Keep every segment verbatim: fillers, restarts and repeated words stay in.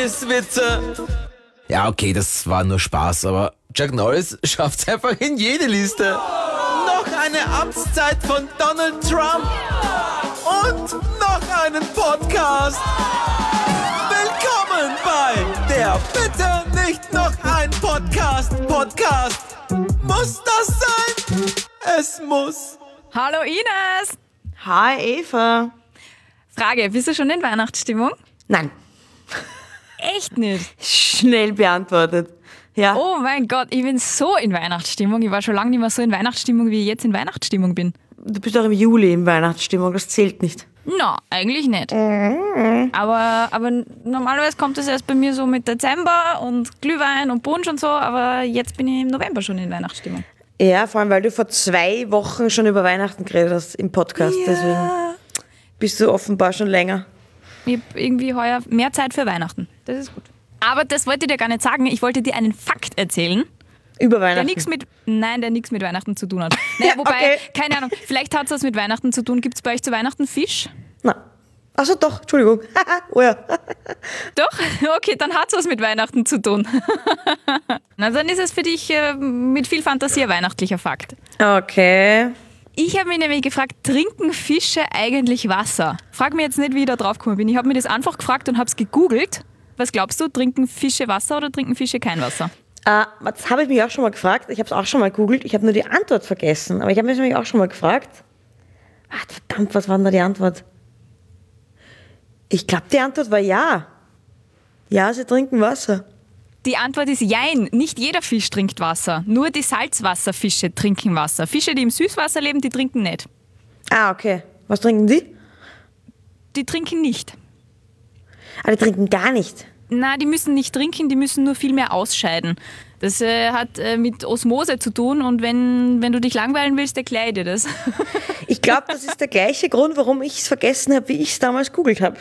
Pisswitze. Ja, okay, das war nur Spaß, aber Chuck Norris schafft's einfach in jede Liste. Noch eine Amtszeit von Donald Trump und noch einen Podcast. Willkommen bei der Bitte nicht noch ein Podcast. Podcast. Muss das sein? Es muss. Hallo Ines. Hi Eva. Frage, bist du schon in Weihnachtsstimmung? Nein. Echt nicht? Schnell beantwortet. Ja. Oh mein Gott, ich bin so in Weihnachtsstimmung. Ich war schon lange nicht mehr so in Weihnachtsstimmung, wie ich jetzt in Weihnachtsstimmung bin. Du bist auch im Juli in Weihnachtsstimmung, das zählt nicht. Na, eigentlich nicht. Aber, aber normalerweise kommt es erst bei mir so mit Dezember und Glühwein und Punsch und so, aber jetzt bin ich im November schon in Weihnachtsstimmung. Ja, vor allem, weil du vor zwei Wochen schon über Weihnachten geredet hast im Podcast, Ja. deswegen bist du offenbar schon länger. Ich habe irgendwie heuer mehr Zeit für Weihnachten. Das ist gut. Aber das wollte ich dir gar nicht sagen. Ich wollte dir einen Fakt erzählen. Über Der Weihnachten. nichts mit, nein, der nichts mit Weihnachten zu tun hat. Naja, wobei, Okay. keine Ahnung, vielleicht hat es was mit Weihnachten zu tun. Gibt es bei euch zu Weihnachten Fisch? Na. Achso, doch, Entschuldigung. oh ja. Doch? Okay, dann hat es was mit Weihnachten zu tun. Na, dann ist es für dich äh, mit viel Fantasie ein weihnachtlicher Fakt. Okay. Ich habe mich nämlich gefragt, trinken Fische eigentlich Wasser? Frag mir jetzt nicht, wie ich da drauf gekommen bin. Ich habe mir das einfach gefragt und habe es gegoogelt. Was glaubst du, trinken Fische Wasser oder trinken Fische kein Wasser? Äh, das habe ich mich auch schon mal gefragt. Ich habe es auch schon mal gegoogelt. Ich habe nur die Antwort vergessen. Aber ich habe mich nämlich auch schon mal gefragt. Ach, verdammt, was war denn da die Antwort? Ich glaube, die Antwort war ja. Ja, sie trinken Wasser. Die Antwort ist jein. Nicht jeder Fisch trinkt Wasser. Nur die Salzwasserfische trinken Wasser. Fische, die im Süßwasser leben, die trinken nicht. Ah, okay. Was trinken die? Die trinken nicht. Ah, die trinken gar nicht. Na, die müssen nicht trinken, die müssen nur viel mehr ausscheiden. Das äh, hat äh, mit Osmose zu tun und wenn, wenn du dich langweilen willst, erkläre ich dir das. Ich glaube, das ist der gleiche Grund, warum ich es vergessen habe, wie ich es damals googelt habe.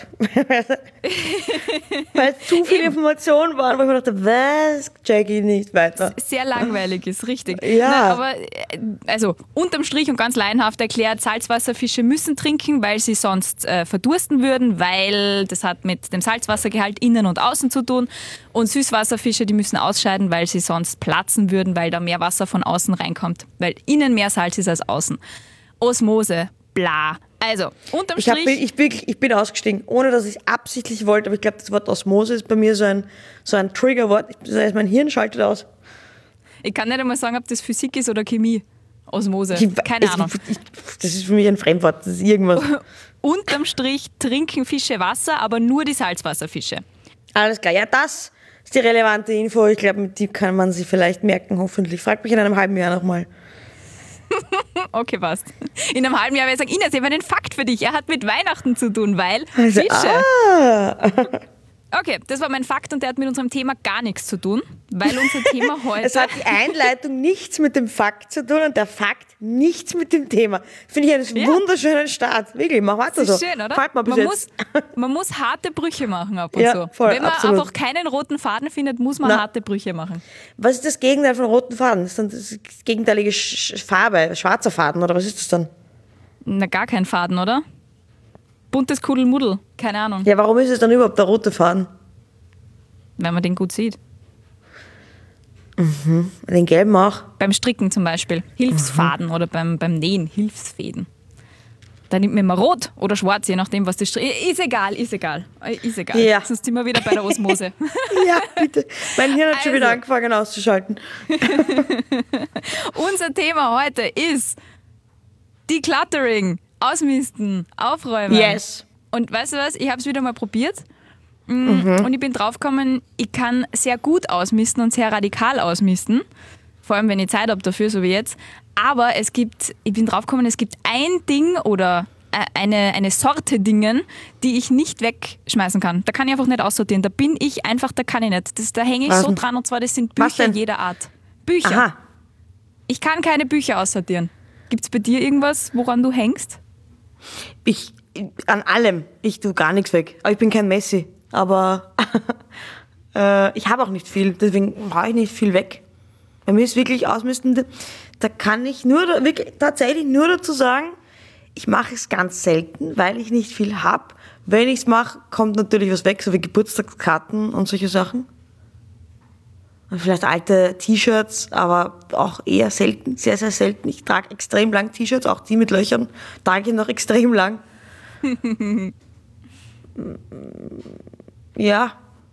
Weil es zu viele Informationen waren, wo ich mir dachte, was, check ich nicht weiter. Sehr langweilig ist, richtig. Ja. Na, aber äh, also unterm Strich und ganz laienhaft erklärt, Salzwasserfische müssen trinken, weil sie sonst äh, verdursten würden, weil das hat mit dem Salzwassergehalt innen und außen zu tun. Und Süßwasserfische, die müssen ausscheiden, weil sie sonst platzen würden, weil da mehr Wasser von außen reinkommt. Weil innen mehr Salz ist als außen. Osmose, bla. Also, unterm Ich, hab, Strich... ich, bin, ich bin ausgestiegen, ohne dass ich es absichtlich wollte, aber ich glaube, das Wort Osmose ist bei mir so ein, so ein Triggerwort. Das heißt, mein Hirn schaltet aus. Ich kann nicht einmal sagen, ob das Physik ist oder Chemie. Osmose. Ich- Keine ich- Ahnung. Ich, das ist für mich ein Fremdwort, das ist irgendwas. Unterm Strich trinken Fische Wasser, aber nur die Salzwasserfische. Alles klar, ja, das ist die relevante Info. Ich glaube, mit die kann man sich vielleicht merken, hoffentlich. Frag mich in einem halben Jahr nochmal. Okay, passt. In einem halben Jahr werde ich sagen, Ines, ich habe einen Fakt für dich. Er hat mit Weihnachten zu tun, weil Also, Fische. ah. Okay, das war mein Fakt und der hat mit unserem Thema gar nichts zu tun, weil unser Thema heute... Es hat die Einleitung nichts mit dem Fakt zu tun und der Fakt nichts mit dem Thema. Finde ich einen Ja. wunderschönen Start. Wirklich, mach weiter das so. ist schön, oder? Gefällt mir bis Man jetzt. muss, man muss harte Brüche machen ab und Ja, zu. voll, Wenn man absolut. einfach keinen roten Faden findet, muss man Na. harte Brüche machen. Was ist das Gegenteil von roten Faden? Das ist dann das gegenteilige Sch- Farbe, schwarzer Faden oder was ist das dann? Na, gar kein Faden, oder? Buntes Kuddelmuddel, keine Ahnung, Ja, warum ist es dann überhaupt der rote Faden? wenn man den gut sieht. Den gelben auch. Beim Stricken zum Beispiel, Hilfsfaden oder beim, beim Nähen, Hilfsfäden. Da nimmt man immer rot oder schwarz, je nachdem, was das Stri- Ist egal, ist egal. Ist egal. Ja. Sonst sind wir wieder bei der Osmose. Ja, bitte. Mein Hirn hat schon Also. wieder angefangen auszuschalten. Unser Thema heute ist Decluttering, ausmisten, aufräumen. Yes. Und weißt du was, ich habe es wieder mal probiert mhm. und ich bin draufgekommen, ich kann sehr gut ausmisten und sehr radikal ausmisten. Vor allem, wenn ich Zeit habe dafür, so wie jetzt. Aber es gibt, ich bin draufgekommen, es gibt ein Ding oder eine, eine Sorte Dingen, die ich nicht wegschmeißen kann. Da kann ich einfach nicht aussortieren. Da bin ich einfach, da kann ich nicht. Das, da hänge ich Was so denn? dran und zwar, das sind Was Bücher denn? jeder Art. Bücher. Aha. Ich kann keine Bücher aussortieren. Gibt es bei dir irgendwas, woran du hängst? Ich, an allem. Ich tue gar nichts weg. Aber ich bin kein Messi. Aber äh, ich habe auch nicht viel. Deswegen brauche ich nicht viel weg. Bei mir ist wirklich ausmisten, da kann ich nur, wirklich, tatsächlich nur dazu sagen, ich mache es ganz selten, weil ich nicht viel habe. Wenn ich es mache, kommt natürlich was weg, so wie Geburtstagskarten und solche Sachen. Und vielleicht alte T-Shirts, aber auch eher selten, sehr, sehr selten. Ich trage extrem lang T-Shirts, auch die mit Löchern, trage ich noch extrem lang. Ja,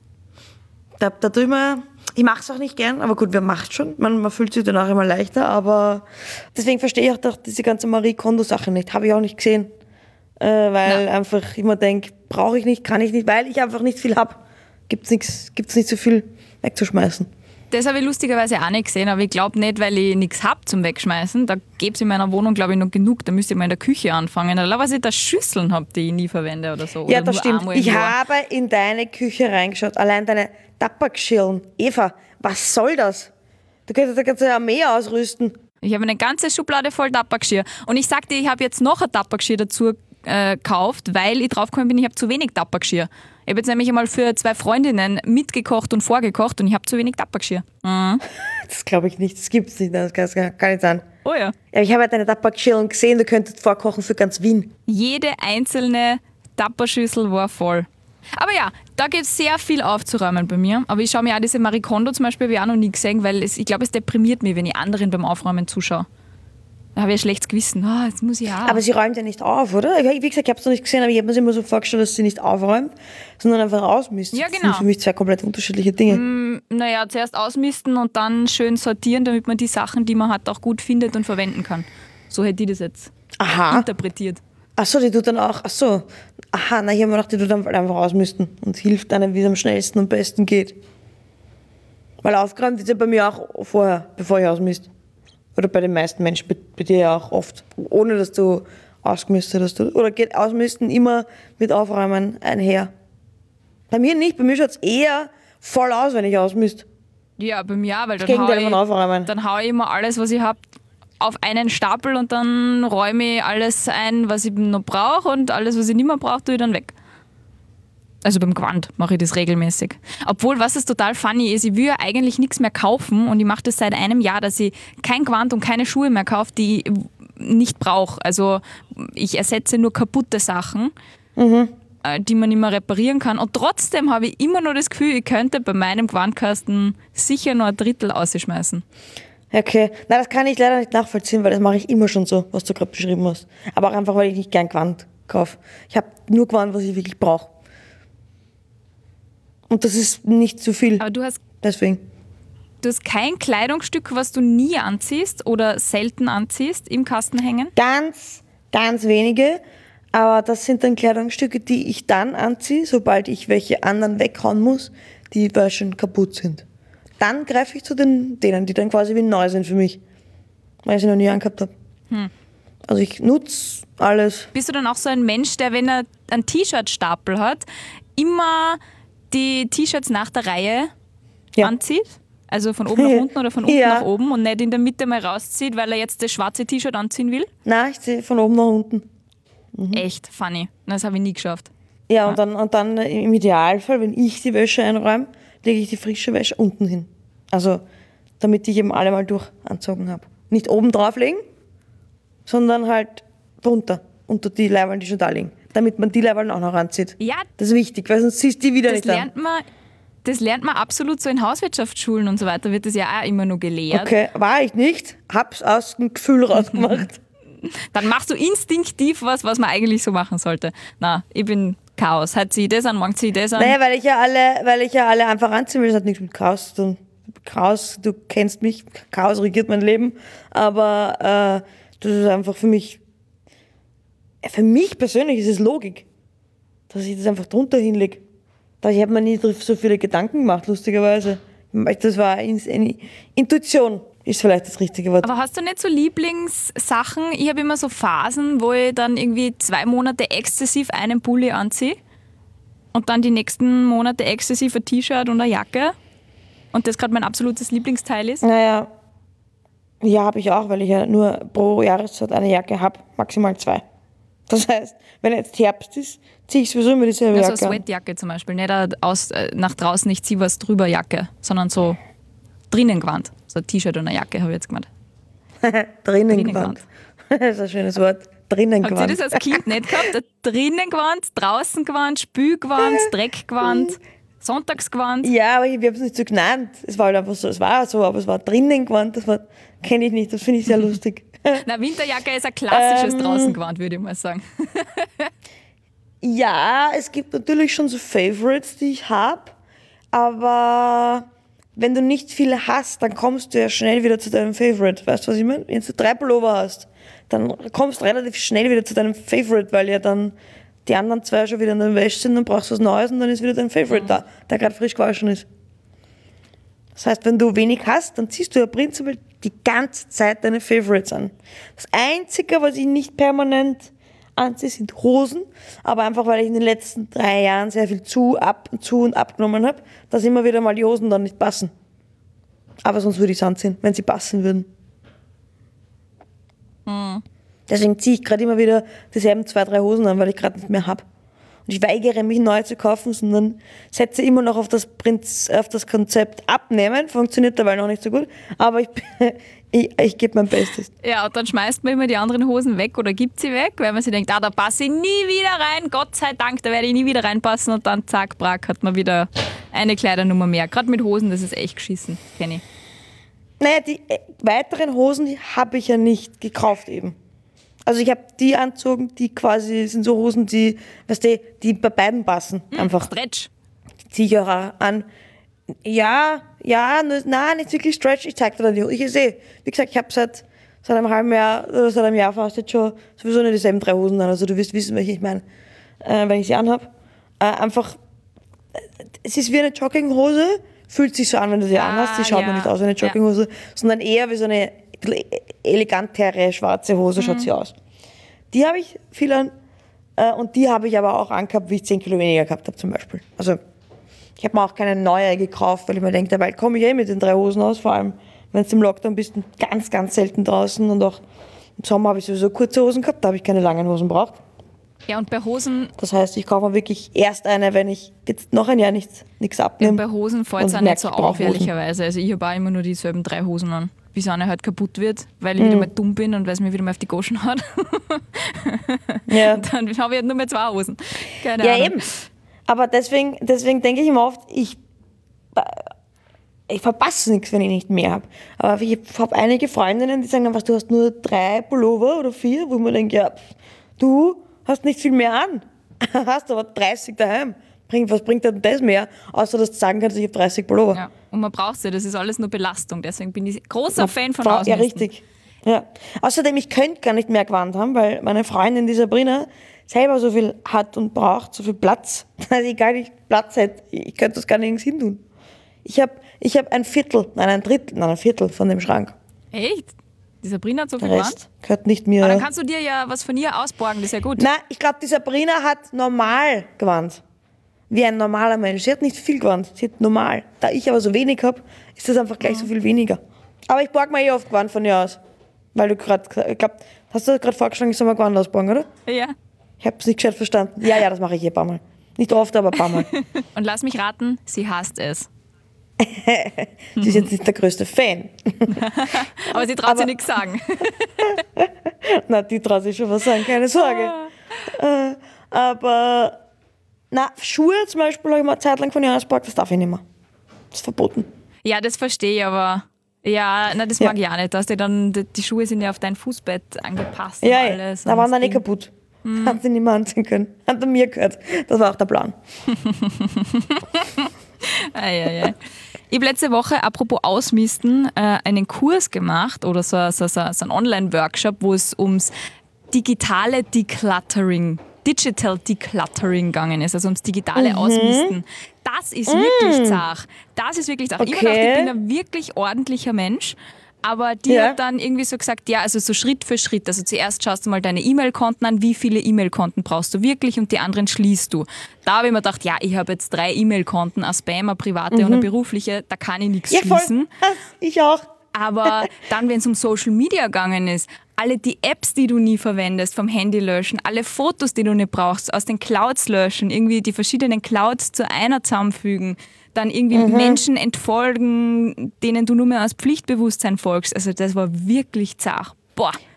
da, da tue ich mir, ich mache es auch nicht gern, aber gut, wer macht schon? Man, man fühlt sich danach immer leichter, aber deswegen verstehe ich auch doch diese ganze Marie Kondo-Sache nicht. Habe ich auch nicht gesehen, äh, weil Na. einfach immer denke, brauche ich nicht, kann ich nicht, weil ich einfach nicht viel habe. Gibt's nichts, gibt's nicht so viel wegzuschmeißen. Das habe ich lustigerweise auch nicht gesehen, aber ich glaube nicht, weil ich nichts habe zum Wegschmeißen. Da gäbe es in meiner Wohnung, glaube ich, noch genug. Da müsste ich mal in der Küche anfangen. Oder was ich da Schüsseln habe, die ich nie verwende oder so. Ja, oder das nur stimmt. einmal im Ich Jahr. habe in deine Küche reingeschaut. Allein deine Tabakschirlen. Eva, was soll das? Du könntest eine ganze Armee ausrüsten. Ich habe eine ganze Schublade voll Tabakgeschirr. Und ich sagte, ich habe jetzt noch ein Tabakgeschirr dazu äh, gekauft, weil ich draufgekommen bin, ich habe zu wenig Tabakgeschirr. Ich habe jetzt nämlich einmal für zwei Freundinnen mitgekocht und vorgekocht und ich habe zu wenig Tabakgeschirr. Mhm. Das glaube ich nicht. Das gibt's nicht. Das kann, das kann nicht sein. Oh ja. Ja, ich habe halt deine Tabakschirlen gesehen. Du könntest vorkochen für ganz Wien. Jede einzelne Tapperschüssel war voll. Aber ja, da gibt es sehr viel aufzuräumen bei mir. Aber ich schaue mir auch diese Marie Kondo zum Beispiel habe ich auch noch nie gesehen, weil es, ich glaube, es deprimiert mich, wenn ich anderen beim Aufräumen zuschaue. Da habe ich ein schlechtes Gewissen. Ah, jetzt muss ich auch. Aber sie räumt ja nicht auf, oder? Ich- Wie gesagt, ich habe es noch nicht gesehen, aber ich habe mir immer so vorgestellt, dass sie nicht aufräumt, sondern einfach rausmisst. Ja, Das genau. sind für mich zwei komplett unterschiedliche Dinge. Naja, zuerst ausmisten und dann schön sortieren, damit man die Sachen, die man hat, auch gut findet und verwenden kann. So hätte ich das jetzt Aha. interpretiert. Ach so, die tut dann auch, ach so. Aha, na, ich habe mir gedacht, die tut dann einfach ausmisten und hilft einem, wie es am schnellsten und besten geht. Weil aufgeräumt ist ja bei mir auch vorher, bevor ich ausmisst. Oder bei den meisten Menschen, bei, bei dir ja auch oft. Ohne, dass du ausgemistet hast. Oder geht Ausmisten immer mit Aufräumen einher? Bei mir nicht, bei mir schaut es eher voll aus, wenn ich ausmisst. Ja, bei mir auch, weil dann Gegenteil hau von ich, Aufräumen. dann hau ich immer alles, was ich habe, auf einen Stapel und dann räume ich alles ein, was ich noch brauche und alles, was ich nicht mehr brauche, tue ich dann weg. Also beim Gewand mache ich das regelmäßig. Obwohl, was es total funny ist, ich will ja eigentlich nichts mehr kaufen und ich mache das seit einem Jahr, dass ich kein Gewand und keine Schuhe mehr kaufe, die ich nicht brauche. Also ich ersetze nur kaputte Sachen, Mhm. äh, die man nicht mehr reparieren kann. Und trotzdem habe ich immer nur das Gefühl, ich könnte bei meinem Gewandkasten sicher nur ein Drittel ausschmeißen. Okay, na, das kann ich leider nicht nachvollziehen, weil das mache ich immer schon so, was du gerade beschrieben hast. Aber auch einfach, weil ich nicht gern Gewand kaufe. Ich habe nur Gewand, was ich wirklich brauche. Und das ist nicht zu viel, Aber du hast, deswegen. du hast kein Kleidungsstück, was du nie anziehst oder selten anziehst, im Kasten hängen? Ganz, ganz wenige, aber das sind dann Kleidungsstücke, die ich dann anziehe, sobald ich welche anderen weghauen muss, die weil schon kaputt sind. Dann greife ich zu den, denen, die dann quasi wie neu sind für mich, weil ich sie noch nie angehabt habe. Hm. Also ich nutze alles. Bist du dann auch so ein Mensch, der, wenn er einen T-Shirt-Stapel hat, immer die T-Shirts nach der Reihe Ja. anzieht? Also von oben nach unten oder von unten Ja. nach oben und nicht in der Mitte mal rauszieht, weil er jetzt das schwarze T-Shirt anziehen will? Nein, ich sehe von oben nach unten. Echt funny. Das habe ich nie geschafft. Ja, und dann, und dann im Idealfall, wenn ich die Wäsche einräume, lege ich die frische Wäsche unten hin. Also, damit ich eben alle mal durch anzogen habe. Nicht oben drauflegen, sondern halt drunter, unter die Leiberl, die schon da liegen. Damit man die Leiberl auch noch anzieht. Ja, Das ist wichtig, weil sonst siehst du die wieder das nicht an. lernt man... Das lernt man absolut so in Hauswirtschaftsschulen und so weiter, wird das ja auch immer nur gelehrt. Okay, war ich nicht, hab's aus dem Gefühl rausgemacht. Dann machst du instinktiv was, was man eigentlich so machen sollte. Na, ich bin Chaos. Heute zieh ich das an, morgen zieh ich das an. Naja, weil ich ja alle, weil ich ja alle einfach anziehen will, das hat nichts mit Chaos zu tun. Chaos, du kennst mich, Chaos regiert mein Leben, aber äh, das ist einfach für mich, äh, für mich persönlich ist es Logik, dass ich das einfach drunter hinlege. Ich habe mir nie so viele Gedanken gemacht, lustigerweise. Das war eine Intuition, ist vielleicht das richtige Wort. Aber hast du nicht so Lieblingssachen? Ich habe immer so Phasen, wo ich dann irgendwie zwei Monate exzessiv einen Pulli anziehe und dann die nächsten Monate exzessiv ein T-Shirt und eine Jacke und das gerade mein absolutes Lieblingsteil ist. Naja, ja, habe ich auch, weil ich ja nur pro Jahreszeit eine Jacke habe, maximal zwei. Das heißt, wenn jetzt Herbst ist, ziehe ich sowieso immer dieselbe Also Jacke eine an. Sweatjacke zum Beispiel, nicht eine aus, äh, nach draußen nicht zieh was drüber Jacke, sondern so drinnen gewandt. So ein T-Shirt und eine Jacke habe ich jetzt gemeint. Drinnen Drinnen gewandt. Das ist ein schönes Wort. drinnen Habt ihr gewandt. das als Kind nicht gehabt? Ein drinnen gewandt, draußen gewandt, Spülgewand, Dreckgewand, Sonntagsgewand? Ja, aber ich habe es nicht so genannt. Es war halt einfach so, es war so, aber es war drinnen gewandt, das kenne ich nicht, das finde ich sehr lustig. Na, Winterjacke ist ein klassisches Ähm. Draußengewand, würde ich mal sagen. Ja, es gibt natürlich schon so Favorites, die ich habe, aber wenn du nicht viele hast, dann kommst du ja schnell wieder zu deinem Favorite. Weißt du, was ich meine? Wenn du drei Pullover hast, dann kommst du relativ schnell wieder zu deinem Favorite, weil ja dann die anderen zwei schon wieder in der Wäsche sind, dann brauchst du was Neues und dann ist wieder dein Favorite da, der gerade frisch gewaschen ist. Das heißt, wenn du wenig hast, dann ziehst du ja prinzipiell die ganze Zeit deine Favorites an. Das Einzige, was ich nicht permanent anziehe, sind Hosen, aber einfach, weil ich in den letzten drei Jahren sehr viel zu, ab, zu und abgenommen habe, dass immer wieder mal die Hosen dann nicht passen. Aber sonst würde ich es anziehen, wenn sie passen würden. Hm. Deswegen ziehe ich gerade immer wieder dieselben zwei, drei Hosen an, weil ich gerade nicht mehr habe. Und ich weigere mich, neu zu kaufen, sondern setze immer noch auf das, Prinz, auf das Konzept abnehmen. Funktioniert dabei noch nicht so gut, aber ich, ich, ich gebe mein Bestes. Ja, und dann schmeißt man immer die anderen Hosen weg oder gibt sie weg, weil man sich denkt, ah, da passe ich nie wieder rein, Gott sei Dank, da werde ich nie wieder reinpassen und dann zack, brack, hat man wieder eine Kleidernummer mehr. Gerade mit Hosen, das ist echt geschissen, kenne ich. Naja, die äh, weiteren Hosen, die habe ich ja nicht gekauft eben. Also ich habe die anzogen, die quasi sind so Hosen, die, weißt du, die bei beiden passen. Einfach. Stretch. Die ziehe ich auch an. Ja, ja, nur, nein, nicht wirklich Stretch. Ich zeig dir dann die Hosen. Ich sehe, wie gesagt, ich habe seit, seit einem halben Jahr oder seit einem Jahr fast jetzt schon sowieso nicht dieselben drei Hosen an. Also du wirst wissen, welche ich meine, äh, wenn ich sie anhab. Äh, einfach, äh, es ist wie eine Jogginghose, fühlt sich so an, wenn du sie Ah, anhast. Die schaut ja. mir nicht aus wie eine Jogginghose, sondern eher wie so eine elegantere schwarze Hose schaut sie aus. Die habe ich viel an äh, und die habe ich aber auch angehabt, wie ich zehn Kilo weniger gehabt habe zum Beispiel. Also ich habe mir auch keine neue gekauft, weil ich mir denke, dabei komme ich eh mit den drei Hosen aus, vor allem wenn du im Lockdown bist, ganz, ganz selten draußen und auch im Sommer habe ich sowieso kurze Hosen gehabt, da habe ich keine langen Hosen braucht. Ja, und bei Hosen, Das heißt, ich kaufe mir wirklich erst eine, wenn ich jetzt noch ein Jahr nichts nichts abnehme. bei Hosen fällt es und auch nicht merke, so ich brauche auf, Hosen. ehrlicherweise. Also ich habe auch immer nur dieselben drei Hosen an, bis eine halt kaputt wird, weil ich Mhm. wieder mal dumm bin und weil es mir wieder mal auf die Goschen hat. Ja. Dann habe ich halt nur mehr zwei Hosen. Keine Ja, Ahnung. eben. Aber deswegen, deswegen denke ich immer oft, ich, ich verpasse nichts, wenn ich nicht mehr habe. Aber ich habe einige Freundinnen, die sagen dann, was, du hast nur drei Pullover oder vier, wo ich mir denke, ja, pff, du hast nicht viel mehr an. Hast aber dreißig daheim. Bring, was bringt denn das mehr, außer dass du sagen kannst, ich habe dreißig Pullover. Ja. Und man braucht sie, das ist alles nur Belastung. Deswegen bin ich großer Fan von Frau- Ausmisten. Ja, richtig. Ja. Außerdem, ich könnte gar nicht mehr Gewand haben, weil meine Freundin, die Sabrina, selber so viel hat und braucht, so viel Platz, dass ich gar nicht Platz hätte. Ich könnte das gar nirgends hin tun. Ich habe ich hab ein Viertel, nein, ein Drittel, nein, ein Viertel von dem Schrank. Echt? Die Sabrina hat so viel Der Gewand? Rest gehört nicht mir. Aber dann kannst du dir ja was von ihr ausborgen, das ist ja gut. Nein, ich glaube, die Sabrina hat normal Gewand. Wie ein normaler Mensch. Sie hat nicht viel Gewand, sie hat normal. Da ich aber so wenig habe, ist das einfach gleich so viel weniger. Aber ich borge mir eh oft Gewand von ihr aus. Weil du gerade, ich glaube, hast du gerade vorgeschlagen, ich soll mal Gewand ausborgen, oder? Ja. Ich habe es nicht gescheit verstanden. Ja, ja, das mache ich eh ein paar Mal. Nicht oft, aber ein paar Mal. Und lass mich raten, sie hasst es. Sie ist jetzt nicht der größte Fan. Aber sie traut Aber- sich nichts sagen. Na, die traut sich schon was sagen, keine Sorge. Äh, aber, na, Schuhe zum Beispiel habe ich mal eine Zeit lang von ihr ausgeborgt, das darf ich nicht mehr. Das ist verboten. Ja, das verstehe ich, aber ja, na, das Ja. mag ich auch nicht. Dass die, dann, die, die Schuhe sind ja auf dein Fußbett angepasst Ja, und ja, alles. da und waren dann eh das Ding- kaputt. Haben sie nicht mehr anziehen können. Hat er mir gehört. Das war auch der Plan. Ei, ei, ei. Ich habe letzte Woche, apropos Ausmisten, äh, einen Kurs gemacht oder so, so, so, so einen Online-Workshop, wo es ums digitale Decluttering, Digital Decluttering gegangen ist, also ums digitale Mhm. Ausmisten. Das ist wirklich zart. Das ist wirklich zart. Ich habe Okay. gedacht, ich bin ein wirklich ordentlicher Mensch. Aber die Ja. hat dann irgendwie so gesagt, ja, also so Schritt für Schritt. Also zuerst schaust du mal deine E-Mail-Konten an, wie viele E-Mail-Konten brauchst du wirklich und die anderen schließt du. Da habe ich mir gedacht, ja, ich habe jetzt drei E-Mail-Konten, eine Spam, eine private und eine berufliche, da kann ich nichts Ja, voll. schließen. Ich auch. Aber dann, wenn es um Social Media gegangen ist, alle die Apps, die du nie verwendest, vom Handy löschen, alle Fotos, die du nicht brauchst, aus den Clouds löschen, irgendwie die verschiedenen Clouds zu einer zusammenfügen, dann irgendwie Menschen entfolgen, denen du nur mehr aus Pflichtbewusstsein folgst. Also das war wirklich zart. Boah.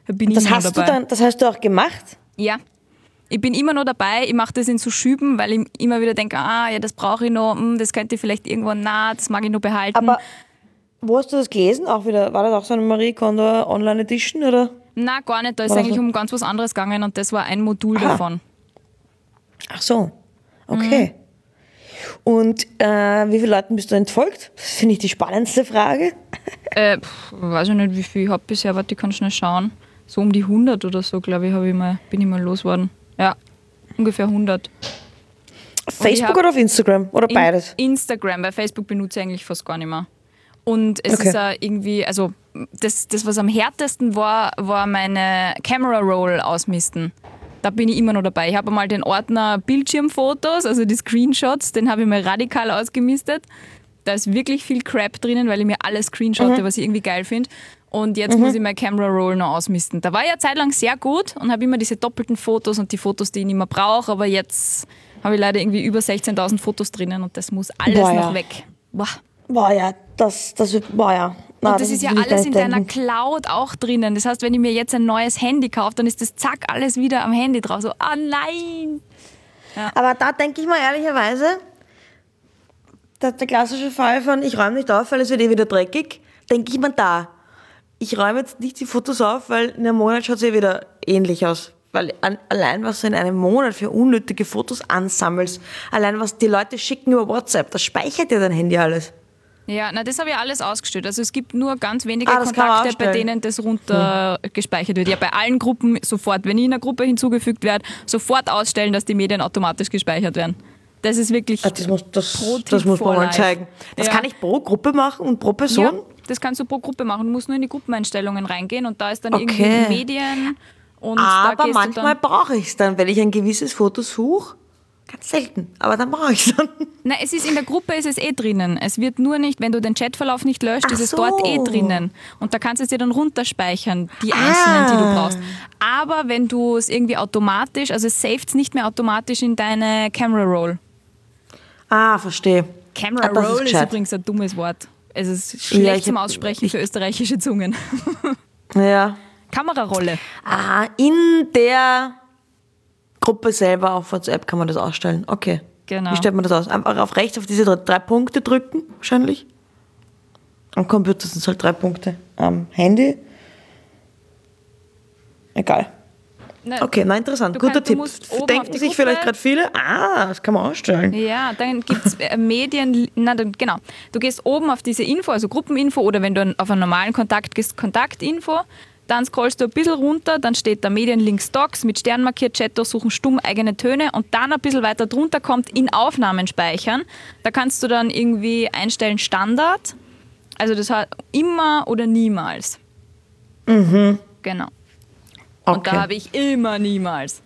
Da bin ich Das immer noch hast du dabei. dann, das hast du auch gemacht? Ja. Ich bin immer noch dabei, ich mache das in so Schüben, weil ich immer wieder denke, ah, ja, das brauche ich noch, hm, das könnte ich vielleicht irgendwann, na, das mag ich noch behalten. Aber wo hast du das gelesen? Auch wieder, war das auch so eine Marie Kondo Online Edition, oder? Na, gar nicht, da ist War das eigentlich so? um ganz was anderes gegangen und das war ein Modul Aha. davon. Ach so, okay. Und äh, wie viele Leuten bist du entfolgt? Das finde ich die spannendste Frage. Äh, pff, weiß ich nicht, wie viel ich habe bisher, warte, ich kann schnell schauen. So um die hundert oder so, glaube ich, hab ich mal, bin ich mal losgeworden. Ja, ungefähr hundert. Facebook hab- oder auf Instagram? Oder beides? In Instagram, weil Facebook benutze ich eigentlich fast gar nicht mehr. Und es Okay. ist auch irgendwie, also das, das, was am härtesten war, war meine Camera Roll ausmisten. Da bin ich immer noch dabei. Ich habe einmal den Ordner Bildschirmfotos, also die Screenshots, den habe ich mal radikal ausgemistet. Da ist wirklich viel Crap drinnen, weil ich mir alles screenshotte, was ich irgendwie geil finde. Und jetzt muss ich meine Camera Roll noch ausmisten. Da war ich eine Zeit lang sehr gut und habe immer diese doppelten Fotos und die Fotos, die ich nicht mehr brauche. Aber jetzt habe ich leider irgendwie über sechzehntausend Fotos drinnen und das muss alles Boah, noch ja. weg. Boah. Boah, ja, das, das wird, boah, ja. Na, Und das ist ja will ich gar alles in nicht deiner denken. Cloud auch drinnen. Das heißt, wenn ich mir jetzt ein neues Handy kaufe, dann ist das zack alles wieder am Handy drauf. So, ah nein! Aber da denke ich mal ehrlicherweise, der, der klassische Fall von, ich räume nicht auf, weil es wird eh wieder dreckig, denke ich mir da. Ich räume jetzt nicht die Fotos auf, weil in einem Monat schaut es eh wieder ähnlich aus. Weil an, allein, was du in einem Monat für unnötige Fotos ansammelst, allein, was die Leute schicken über WhatsApp, das speichert ja dein Handy alles. Ja, na, das habe ich alles ausgestellt. Also es gibt nur ganz wenige Ah, das kann man Kontakte, bei ausstellen. denen das runter gespeichert wird. Ja, bei allen Gruppen sofort. Wenn ich in eine Gruppe hinzugefügt werde, sofort ausstellen, dass die Medien automatisch gespeichert werden. Das ist wirklich Ah, das muss, das, Pro Tipp das muss man for mal life. zeigen. Das Ja. kann ich pro Gruppe machen und pro Person? Ja, das kannst du pro Gruppe machen. Du musst nur in die Gruppeneinstellungen reingehen und da ist dann Okay. irgendwie Medien und da Aber gehst manchmal du dann... brauche ich es dann, wenn ich ein gewisses Foto suche. Ganz selten, aber dann brauche ich es dann. Nein, es ist in der Gruppe ist es eh drinnen. Es wird nur nicht, wenn du den Chatverlauf nicht löscht, Ach ist es so. dort eh drinnen. Und da kannst du es dir dann runterspeichern, die einzelnen, die du Ah. brauchst. Aber wenn du es irgendwie automatisch, also es saved es nicht mehr automatisch in deine Camera Roll. Ah, verstehe. Camera Ah, das ist Roll ist, gescheit. übrigens ein dummes Wort. Es ist schlecht Ja, ich zum hab- Aussprechen für österreichische Zungen. Ja. Kamerarolle. Ah, in der Gruppe selber auf WhatsApp kann man das ausstellen. Okay. Genau. Wie stellt man das aus? Einfach auf rechts auf diese drei, drei Punkte drücken, wahrscheinlich. Am Computer sind es halt drei Punkte. Am Handy. Egal. Na, Okay, na interessant. Du Guter kannst- du Tipp. musst oben auf Denken die sich Gruppe- vielleicht gerade viele, ah, das kann man ausstellen. Ja, dann gibt es Medien, na dann, genau. Du gehst oben auf diese Info, also Gruppeninfo oder wenn du auf einen normalen Kontakt gehst, Kontaktinfo, dann scrollst du ein bisschen runter, dann steht da Medienlink Stocks mit Stern markiert, Chat durchsuchen, stumm eigene Töne und dann ein bisschen weiter drunter kommt in Aufnahmen speichern. Da kannst du dann irgendwie einstellen Standard, also das hat immer oder niemals. Mhm. Genau. Und Okay. da habe ich immer niemals.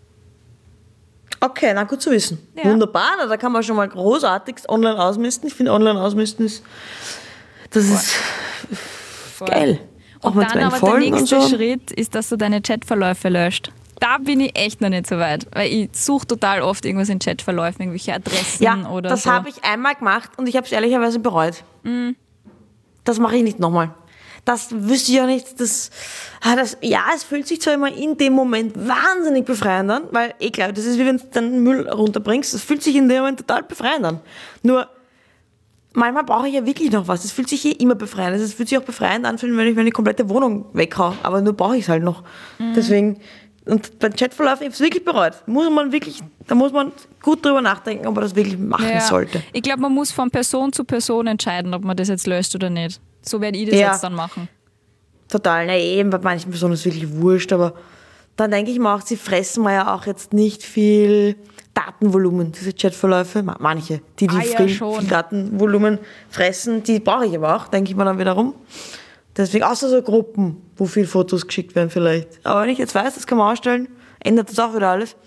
Okay, na gut zu wissen. Ja. Wunderbar, na, da kann man schon mal großartigst online ausmisten. Ich finde online ausmisten ist, das ist geil. Auch Und mit dann meinen aber der Folgen und nächste so. Schritt ist, dass du deine Chatverläufe löscht. Da bin ich echt noch nicht so weit, weil ich suche total oft irgendwas in Chatverläufen, irgendwelche Adressen Ja, oder das so. habe ich einmal gemacht und ich habe es ehrlicherweise bereut. Mhm. Das mache ich nicht nochmal. Das wüsste ich ja nicht. Das, ah, das, ja, es fühlt sich zwar immer in dem Moment wahnsinnig befreiend an, weil, eh klar, das ist wie wenn du dann Müll runterbringst. Das fühlt sich in dem Moment total befreiend an. Nur, manchmal brauche ich ja wirklich noch was. Es fühlt sich eh immer befreiend an. Es fühlt sich auch befreiend an, wenn ich meine komplette Wohnung weghau. Aber nur brauche ich es halt noch. Mhm. Deswegen, und beim Chatverlauf, ich habe es wirklich bereut. Muss man wirklich, da muss man gut drüber nachdenken, ob man das wirklich machen Ja. sollte. Ich glaube, man muss von Person zu Person entscheiden, ob man das jetzt löscht oder nicht. So werde ich das Ja. jetzt dann machen. Total, na eben, bei manchen Personen ist es wirklich wurscht, aber dann denke ich mir auch, sie fressen mir ja auch jetzt nicht viel Datenvolumen, diese Chatverläufe. Ma- Manche, die, die Ah, ja, viel, schon. viel Datenvolumen fressen, die brauche ich aber auch, denke ich mir dann wiederum. Deswegen, außer so Gruppen, wo viel Fotos geschickt werden vielleicht. Aber wenn ich jetzt weiß, das kann man ausstellen, ändert das auch wieder alles.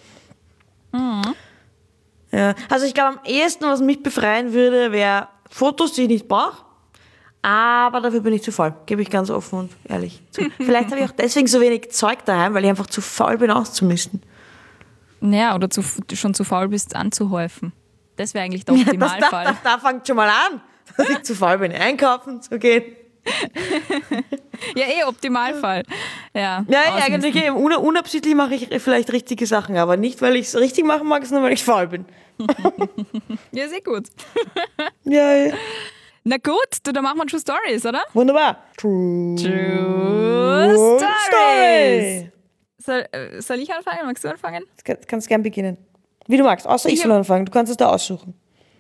Ja. Also ich glaube, am ehesten, was mich befreien würde, wäre Fotos, die ich nicht brauche. Aber dafür bin ich zu faul, gebe ich ganz offen und ehrlich zu. Vielleicht habe ich auch deswegen so wenig Zeug daheim, weil ich einfach zu faul bin auszumisten. Ja, oder zu, schon zu faul bist, anzuhäufen. Das wäre eigentlich der Ja, das, da, Optimalfall. da, da fängt schon mal an, dass ich zu faul bin, einkaufen zu gehen. Ja, eh, Optimalfall. Ja, Ja, ja ausmisten. eigentlich eh. Un unabsichtlich mache ich vielleicht richtige Sachen, aber nicht, weil ich es richtig machen mag, sondern weil ich faul bin. Ja, sehr gut. Ja, ja. Na gut, du, dann machen wir True Stories, oder? Wunderbar. True, True Stories. Story. Soll, äh, soll ich anfangen? Magst du anfangen? Du kannst, kannst gern beginnen. Wie du magst, außer ich, Ich soll anfangen. Du kannst es da aussuchen.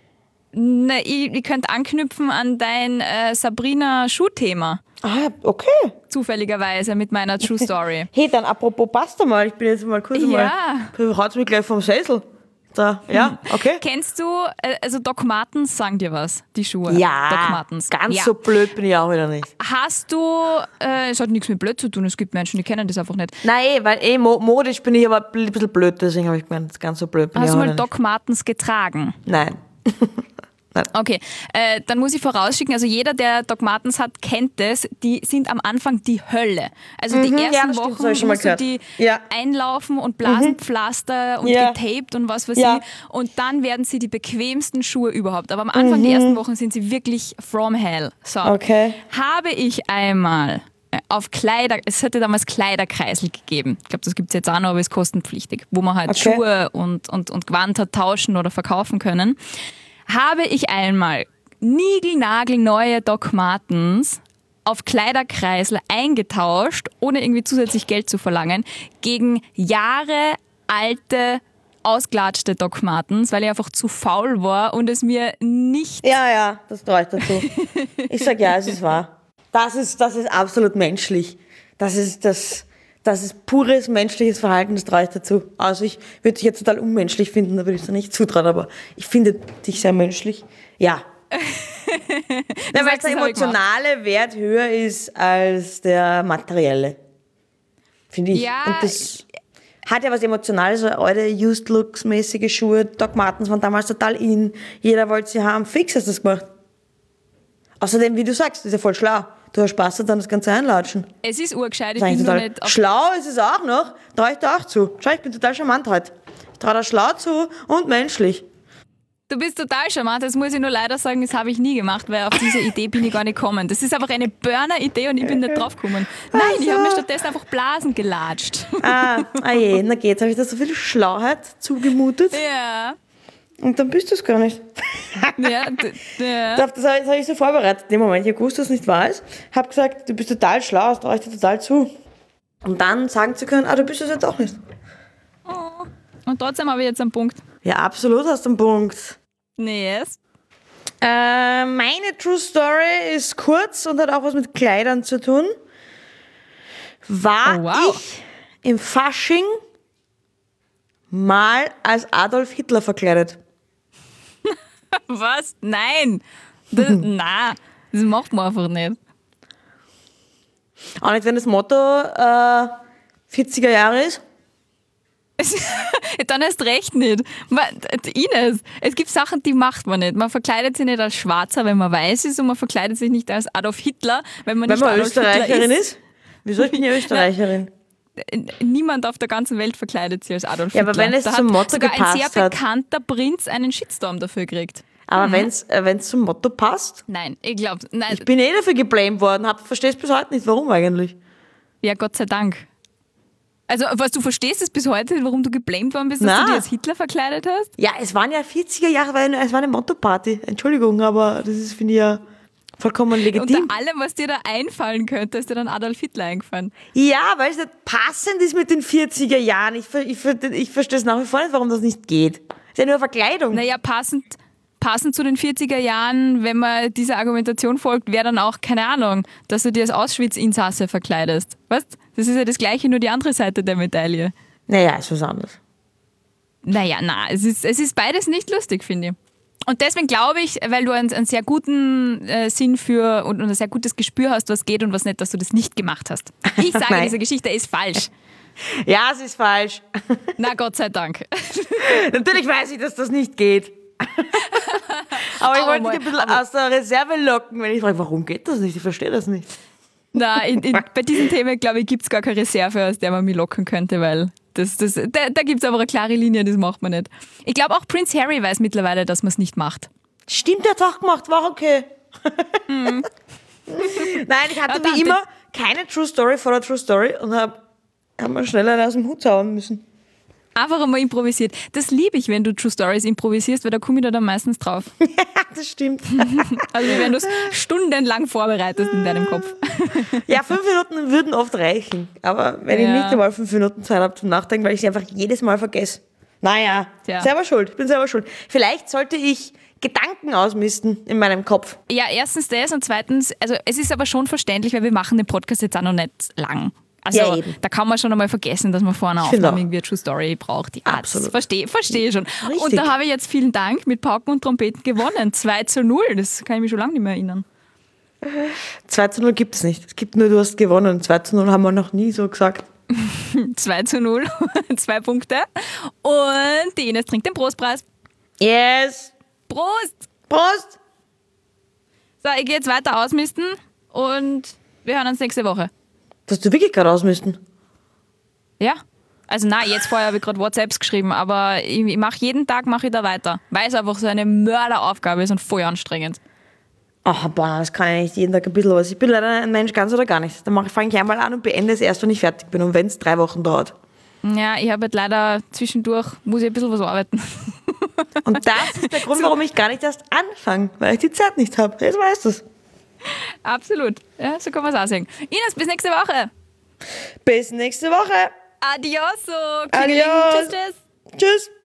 Na, ich, ich könnte anknüpfen an dein äh, Sabrina-Schuhthema. Ah, okay. Zufälligerweise mit meiner True Story. Hey, dann apropos, passt mal. Ich bin jetzt mal kurz Ja. mal. Haut's mich gleich vom Sessel. Da, ja, okay. Kennst du, äh, also Doc Martens sagen dir was, die Schuhe? Ja, Doc Martens. ganz Ja. so blöd bin ich auch wieder nicht. Hast du, äh, es hat nichts mit blöd zu tun, es gibt Menschen, die kennen das einfach nicht. Nein, eh, weil eh mo modisch bin ich aber ein bisschen blöd, deswegen habe ich gemeint, ganz so blöd bin Hast ich du auch mal wieder Doc Martens getragen? nicht. Nein. Okay, äh, dann muss ich vorausschicken, also jeder, der Doc Martens hat, kennt das, die sind am Anfang die Hölle. Also die Mhm, ja, ersten das stimmt, das Wochen hab ich schon mal musst du gehört. die Ja. einlaufen und Blasenpflaster und Ja. getaped und was weiß Ja. ich. Und dann werden sie die bequemsten Schuhe überhaupt. Aber am Anfang, die ersten Wochen, sind sie wirklich from hell. So. Okay. Habe ich einmal auf Kleider, es hätte damals Kleiderkreisel gegeben. Ich glaube, das gibt es jetzt auch noch, aber ist kostenpflichtig, wo man halt Okay. Schuhe und, und, und Gewand hat tauschen oder verkaufen können. Habe ich einmal niegelnagelneue Doc Martens auf Kleiderkreisel eingetauscht, ohne irgendwie zusätzlich Geld zu verlangen, gegen Jahre alte, ausgelatschte Doc Martens, weil ich einfach zu faul war und es mir nicht... Ja, ja, das traue ich dazu. Ich sag ja, es ist wahr. Das ist, das ist absolut menschlich. Das ist das, das ist pures menschliches Verhalten, das traue ich dazu. Also ich würde dich jetzt total unmenschlich finden, da würde ich es nicht zutrauen, aber ich finde dich sehr menschlich. Ja. Ja, weil sagst, der das hab ich gemacht. emotionale Wert höher ist als der materielle. Finde ich. Ja, Und das hat ja was Emotionales, so alte Used-Looks-mäßige Schuhe. Doc Martens waren damals total in. Jeder wollte sie haben. Fix hast du das gemacht. Außerdem, wie du sagst, das ist ja voll schlau. Du hast Spaß daran, das Ganze einlatschen. Es ist urgescheit, ich Das ist bin nur eigentlich nicht total auf schlau ist es auch noch. Traue ich dir auch zu. Schau, ich bin total charmant heute. Ich traue dir schlau zu und menschlich. Du bist total charmant, das muss ich nur leider sagen, das habe ich nie gemacht, weil auf diese Idee bin ich gar nicht gekommen. Das ist einfach eine Burner-Idee und ich bin nicht drauf gekommen. Nein, ich habe mir stattdessen einfach Blasen gelatscht. Ah, ah je, na geht's. Habe ich da so viel Schlauheit zugemutet Ja, und dann bist du es gar nicht. ja, d- ja. Das, das habe ich, das hab ich so vorbereitet. In dem Moment, ich gewusst, dass es nicht wahr ist. Habe gesagt, du bist total schlau, das traue ich dir total zu. Um dann sagen zu können, ah, du bist es jetzt auch nicht. Oh. Und trotzdem habe ich jetzt einen Punkt. Ja, absolut hast du einen Punkt. Nee, yes. Äh, meine True Story ist kurz und hat auch was mit Kleidern zu tun. War Oh, wow. ich im Fasching mal als Adolf Hitler verkleidet? Was? Nein! Das, na, das macht man einfach nicht. Auch nicht, wenn das Motto äh, vierziger Jahre ist. Dann erst recht nicht. Man, Ines, es gibt Sachen, die macht man nicht. Man verkleidet sich nicht als Schwarzer, wenn man weiß ist, und man verkleidet sich nicht als Adolf Hitler, wenn man Wenn nicht man Adolf Österreicherin Hitler ist. Wieso? Ich bin ja Österreicherin. Niemand auf der ganzen Welt verkleidet sich als Adolf Ja, Hitler. aber wenn es da zum hat Motto sogar ein sehr gepasst hat. bekannter Prinz einen Shitstorm dafür gekriegt. Aber mhm. wenn's äh, wenn's zum Motto passt. Nein, ich glaube, nein. Ich bin eh dafür geblamed worden. Hab, verstehst bis heute nicht, warum eigentlich. Ja, Gott sei Dank. Also, was du verstehst es bis heute, warum du geblamed worden bist, dass Na. du dich als Hitler verkleidet hast? Ja, es waren ja vierziger Jahre, weil es war eine Motto-Party. Entschuldigung, aber das ist, finde ich, ja vollkommen legitim. Unter allem, was dir da einfallen könnte, ist dir dann Adolf Hitler eingefallen. Ja, weil es nicht passend ist mit den vierziger Jahren. Ich, ver- ich, ver- ich verstehe es nach wie vor nicht, warum das nicht geht. Es ist ja nur Verkleidung. Naja, passend, passend zu den vierziger Jahren, wenn man dieser Argumentation folgt, wäre dann auch, keine Ahnung, dass du dir als Auschwitz-Insasse verkleidest. Weißt? Das ist ja das Gleiche, nur die andere Seite der Medaille. Naja, ist was anderes. Naja, na, es ist, es ist beides nicht lustig, finde ich. Und deswegen glaube ich, weil du einen, einen sehr guten äh, Sinn für und, und ein sehr gutes Gespür hast, was geht und was nicht, dass du das nicht gemacht hast. Ich sage, Nein. diese Geschichte ist falsch. Ja, es ist falsch. Na, Gott sei Dank. Natürlich weiß ich, dass das nicht geht. Aber ich Aber wollte mal- dich ein bisschen aber- aus der Reserve locken, wenn ich frage, warum geht das nicht? Ich verstehe das nicht. Na, in, in, bei diesem Thema, glaube ich, gibt es gar keine Reserve, aus der man mich locken könnte, weil das, das, da, da gibt es aber eine klare Linie, das macht man nicht. Ich glaube, auch Prince Harry weiß mittlerweile, dass man es nicht macht. Stimmt, der hat auch gemacht, war okay. Nein, ich hatte Ja, wie dachte immer keine True Story vor der True Story und habe hab mal schnell einen aus dem Hut zaubern müssen. Einfach einmal improvisiert. Das liebe ich, wenn du True Stories improvisierst, weil da komme ich da dann meistens drauf. Das stimmt. Also wenn du es stundenlang vorbereitest in deinem Kopf. Ja, fünf Minuten würden oft reichen. Aber wenn Ja. ich nicht einmal fünf Minuten Zeit habe zum Nachdenken, weil ich sie einfach jedes Mal vergesse. Naja, Tja. selber schuld. Ich bin selber schuld. Vielleicht sollte ich Gedanken ausmisten in meinem Kopf. Ja, erstens das und zweitens, also es ist aber schon verständlich, weil wir machen den Podcast jetzt auch noch nicht lang. Also Ja, eben. da kann man schon einmal vergessen, dass man vor einer finde Aufnahme auch. irgendwie eine True Story braucht. Ja, Absolut. Verstehe versteh schon. Richtig. Und da habe ich jetzt vielen Dank mit Pauken und Trompeten gewonnen. zwei zu null, das kann ich mich schon lange nicht mehr erinnern. zwei zu null gibt es nicht. Es gibt nur, du hast gewonnen. zwei zu null haben wir noch nie so gesagt. zwei zu null, zwei Punkte. Und die Ines trinkt den Prostpreis. Yes. Prost! Prost. So, ich gehe jetzt weiter ausmisten und wir hören uns nächste Woche. Dass du wirklich gerade ausmisten. Ja? Also nein, jetzt vorher habe ich gerade WhatsApps geschrieben, aber ich, ich mache jeden Tag mache ich da weiter, weil es einfach so eine Mörderaufgabe ist und voll anstrengend. Ach, boah, das kann ich nicht jeden Tag ein bisschen was. Ich bin leider ein Mensch ganz oder gar nicht. Dann fange ich einmal an und beende es erst, wenn ich fertig bin und wenn es drei Wochen dauert. Ja, ich habe halt leider zwischendurch, muss ich ein bisschen was arbeiten. Und das ist der Grund, warum ich gar nicht erst anfange, weil ich die Zeit nicht habe. Jetzt weißt du es. Absolut. Ja, so kann man es auch sagen. Ines, bis nächste Woche. Bis nächste Woche. Adioso. Adios. Tschüss, tschüss. Tschüss.